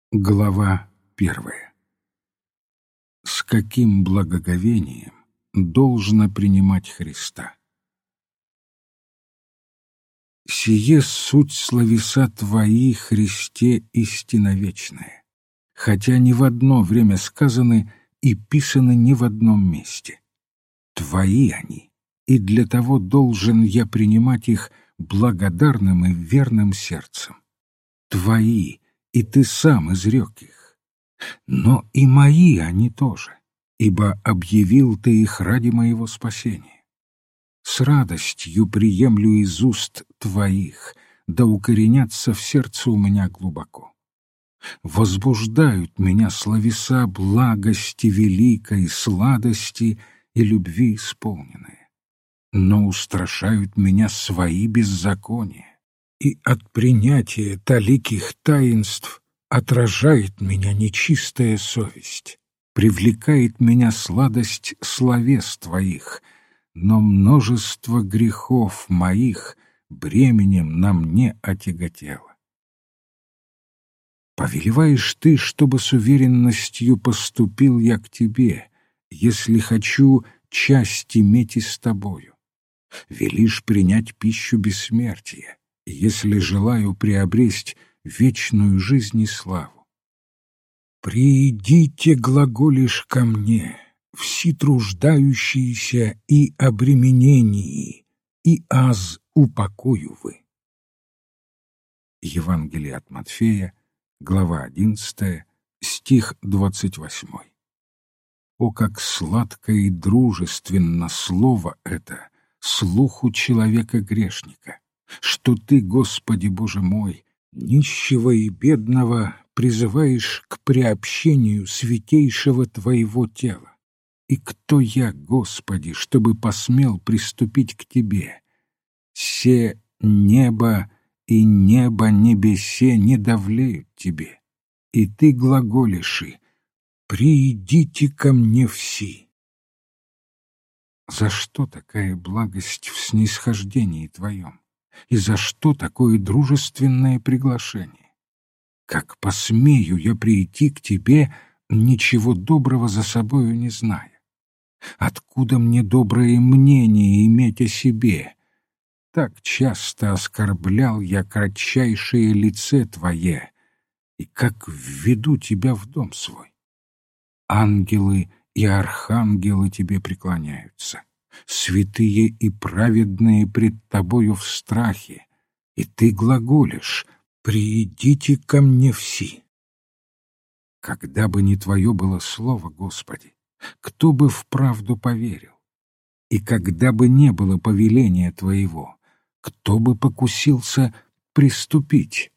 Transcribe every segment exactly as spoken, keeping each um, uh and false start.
Глава первая. С каким благоговением должно принимать Христа? «Сие суть словеса Твои, Христе, истина вечная, хотя ни в одно время сказаны и писаны ни в одном месте. Твои они, и для того должен я принимать их благодарным и верным сердцем. Твои, и Ты сам изрек их. Но и мои они тоже, ибо объявил Ты их ради моего спасения. С радостью приемлю из уст Твоих, да укоренятся в сердце у меня глубоко. Возбуждают меня словеса благости великой, сладости и любви исполненные. Но устрашают меня свои беззакония, и от принятия таликих таинств отражает меня нечистая совесть, привлекает меня сладость словес Твоих, но множество грехов моих бременем на мне отяготело. Повелеваешь Ты, чтобы с уверенностью поступил я к Тебе, если хочу часть иметь и с Тобою. Велишь принять пищу бессмертия, если желаю приобресть вечную жизнь и славу. «Приидите, глаголишь ко мне, все труждающиеся и обременении, и аз упокою вы». Евангелие от Матфея, глава одиннадцатая, стих двадцать восьмой. О, как сладко и дружественно слово это слуху человека-грешника, что Ты, Господи Боже мой, нищего и бедного призываешь к приобщению святейшего Твоего тела. И кто я, Господи, чтобы посмел приступить к Тебе? Се небо и небо небесе не давлеют Тебе, и Ты глаголиши: «Приидите ко мне все». За что такая благость в снисхождении Твоем? И за что такое дружественное приглашение? Как посмею я прийти к Тебе, ничего доброго за собою не зная? Откуда мне доброе мнение иметь о себе? Так часто оскорблял я кратчайшее лице Твое, и как введу Тебя в дом свой. Ангелы и архангелы Тебе преклоняются, святые и праведные пред Тобою в страхе, и Ты глаголишь: «Приидите ко мне все». Когда бы не Твое было слово, Господи, кто бы вправду поверил? И когда бы не было повеления Твоего, кто бы покусился приступить?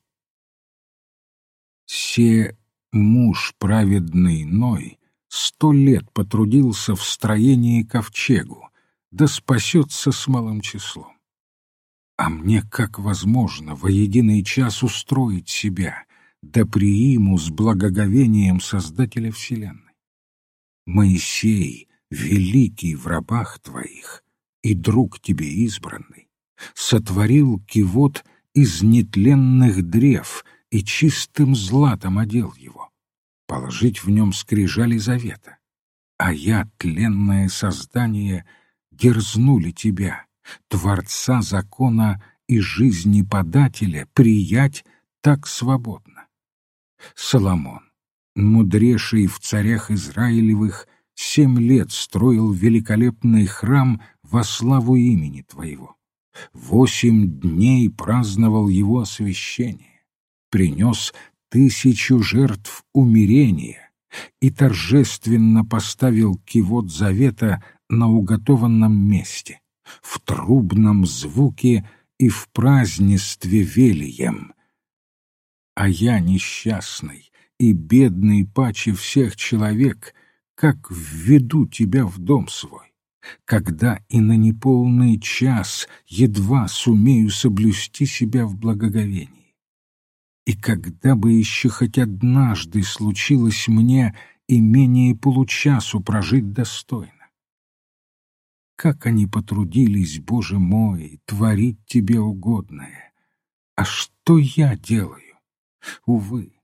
Се муж праведный Ной сто лет потрудился в строении ковчегу, да спасется с малым числом. А мне как возможно во единый час устроить себя, да прииму с благоговением Создателя вселенной? Моисей, великий в рабах Твоих и друг Тебе избранный, сотворил кивот из нетленных древ и чистым златом одел его, положить в нем скрижали завета. А я, тленное создание, дерзнули Тебя, Творца закона и жизни подателя, приять так свободно. Соломон, мудрейший в царях Израилевых, семь лет строил великолепный храм во славу имени Твоего. Восемь дней праздновал его освящение, принес тысячу жертв умирения и торжественно поставил кивот завета на уготованном месте, в трубном звуке и в празднестве велием. А я, несчастный и бедный паче всех человек, как введу Тебя в дом свой, когда и на неполный час едва сумею соблюсти себя в благоговении? И когда бы еще хоть однажды случилось мне и менее получасу прожить достойно? Как они потрудились, Боже мой, творить Тебе угодное! А что я делаю? Увы,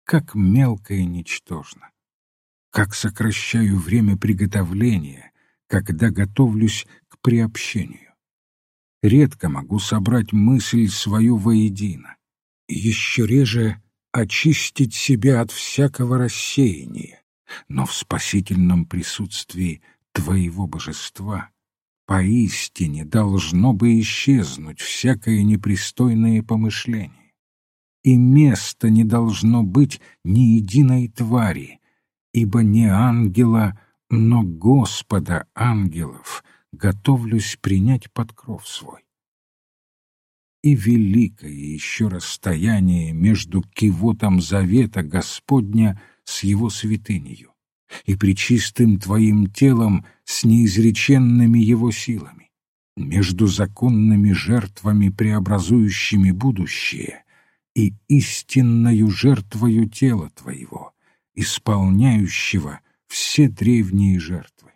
как мелко и ничтожно! Как сокращаю время приготовления, когда готовлюсь к приобщению! Редко могу собрать мысль свою воедино, еще реже очистить себя от всякого рассеяния, но в спасительном присутствии Твоего божества поистине должно бы исчезнуть всякое непристойное помышление, и места не должно быть ни единой твари, ибо не ангела, но Господа ангелов готовлюсь принять под кров свой. И великое еще расстояние между кивотом завета Господня с его святынею и пречистым Твоим телом с неизреченными его силами, между законными жертвами, преобразующими будущее, и истинною жертвою тела Твоего, исполняющего все древние жертвы.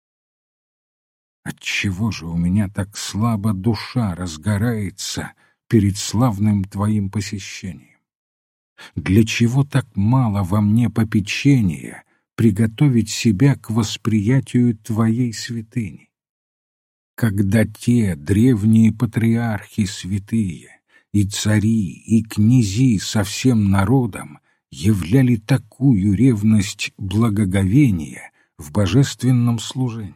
Отчего же у меня так слабо душа разгорается перед славным Твоим посещением? Для чего так мало во мне попечения приготовить себя к восприятию Твоей святыни? Когда те древние патриархи святые, и цари, и князи со всем народом являли такую ревность благоговения в божественном служении.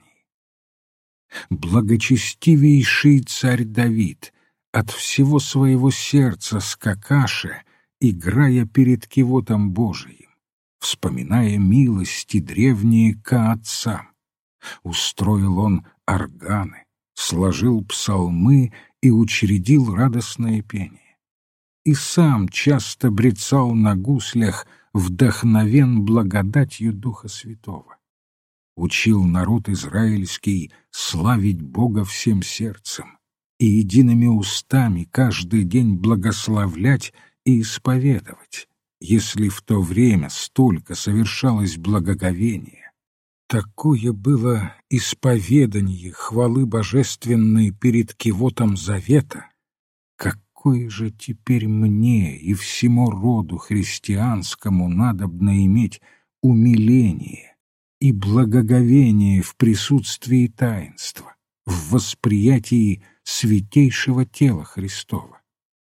Благочестивейший царь Давид от всего своего сердца скакаше, играя перед кивотом Божиим, вспоминая милости древние ко отцам. Устроил он органы, сложил псалмы и учредил радостное пение. И сам часто брецал на гуслях, вдохновен благодатью Духа Святого. Учил народ израильский славить Бога всем сердцем и едиными устами каждый день благословлять и исповедовать, если в то время столько совершалось благоговения. Такое было исповедание хвалы божественной перед кивотом завета, какое же теперь мне и всему роду христианскому надобно иметь умиление и благоговение в присутствии таинства, в восприятии святейшего тела Христова.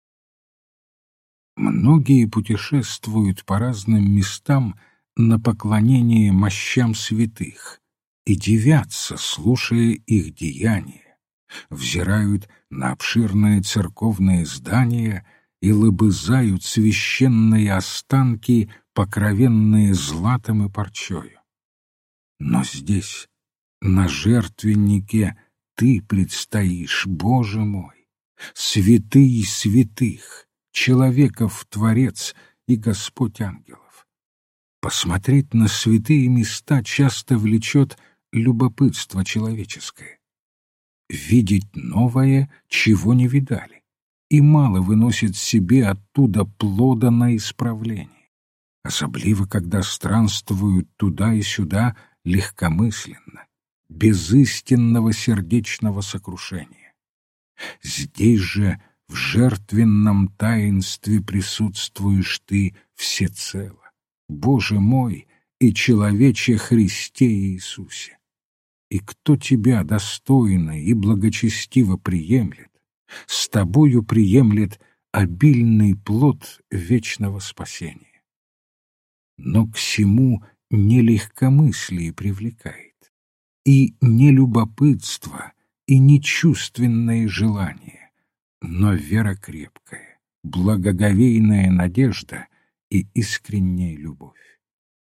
Многие путешествуют по разным местам на поклонение мощам святых и дивятся, слушая их деяния, взирают на обширные церковные здания и лобызают священные останки, покровенные златом и парчою. Но здесь, на жертвеннике, Ты предстоишь, Боже мой, святый святых, человеков Творец и Господь ангелов. Посмотреть на святые места часто влечет любопытство человеческое. Видеть новое, чего не видали, и мало выносит себе оттуда плода на исправление, особливо когда странствуют туда и сюда легкомысленно, без истинного сердечного сокрушения. Здесь же в жертвенном таинстве присутствуешь Ты всецело, Боже мой и человече Христе Иисусе. И кто Тебя достойно и благочестиво приемлет, с Тобою приемлет обильный плод вечного спасения. Но к сему не легкомыслие привлекает, и не любопытство, и не чувственное желание, но вера крепкая, благоговейная надежда и искренняя любовь.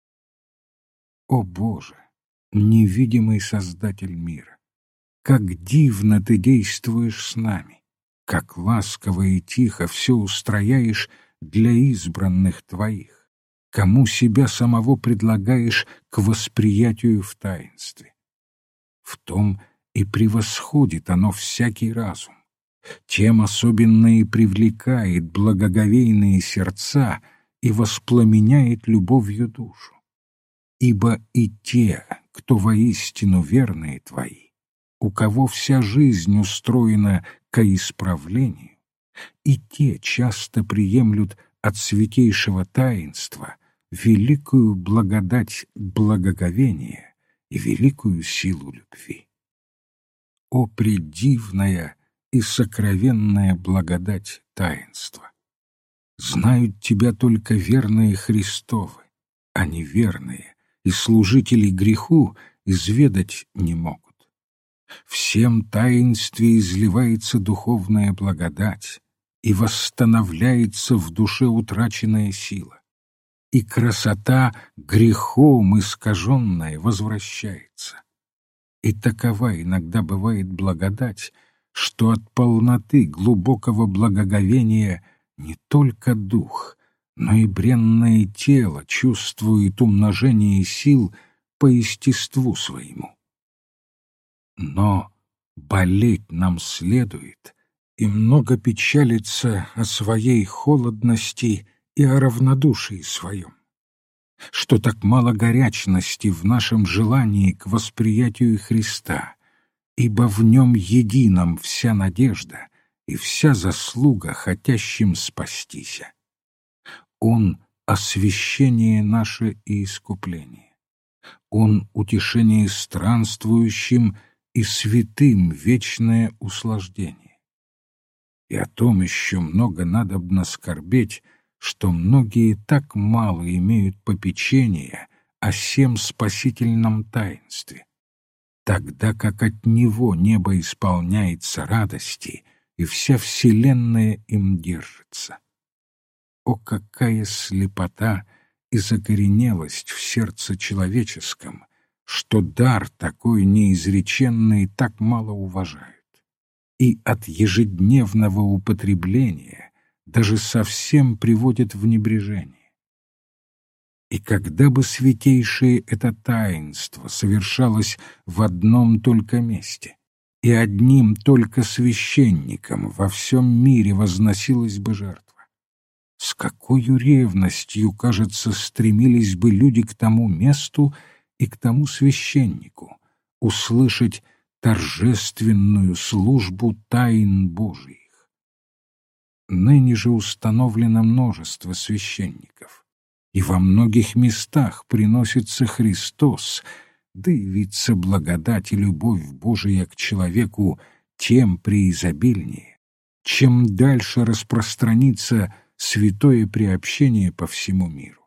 О Боже, невидимый Создатель мира, как дивно Ты действуешь с нами, как ласково и тихо все устрояешь для избранных Твоих, кому себя самого предлагаешь к восприятию в таинстве. В том и превосходит оно всякий разум, тем особенно и привлекает благоговейные сердца и воспламеняет любовью душу. Ибо и те, кто воистину верные Твои, у кого вся жизнь устроена ко исправлению, и те часто приемлют от святейшего таинства великую благодать благоговения и великую силу любви. О предивная и сокровенная благодать таинства! Знают тебя только верные Христовы, а неверные и служители греху изведать не могут. Всем таинстве изливается духовная благодать, и восстановляется в душе утраченная сила, и красота грехом искаженная возвращается. И такова иногда бывает благодать, что от полноты глубокого благоговения не только дух, но и бренное тело чувствует умножение сил по естеству своему. Но болеть нам следует и много печалиться о своей холодности и о равнодушии своем, что так мало горячности в нашем желании к восприятию Христа, ибо в нем едином вся надежда и вся заслуга хотящим спастися. Он — освящение наше и искупление. Он — утешение странствующим и святым вечное услаждение. И о том еще много надобно скорбеть, что многие так мало имеют попечения о сем спасительном таинстве, тогда как от него небо исполняется радости, и вся вселенная им держится. О, какая слепота и закоренелость в сердце человеческом, что дар такой неизреченный так мало уважают, и от ежедневного употребления даже совсем приводит в небрежение. И когда бы святейшее это таинство совершалось в одном только месте, и одним только священником во всем мире возносилась бы жертва, с какой ревностью, кажется, стремились бы люди к тому месту и к тому священнику, услышать торжественную службу тайн Божиих. Ныне же установлено множество священников, и во многих местах приносится Христос, да явится благодать и любовь Божия к человеку тем преизобильнее, чем дальше распространится святое приобщение по всему миру.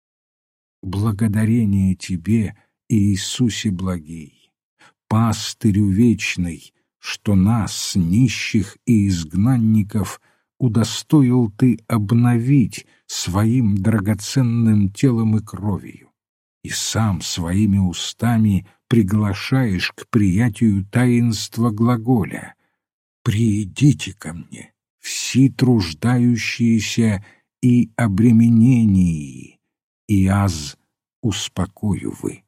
Благодарение Тебе, Иисусе благий, пастырю вечный, что нас, нищих и изгнанников, удостоил Ты обновить своим драгоценным телом и кровью, и сам своими устами приглашаешь к приятию таинства глаголя: «Приидите ко мне, все труждающиеся и обременении, и аз успокою вы».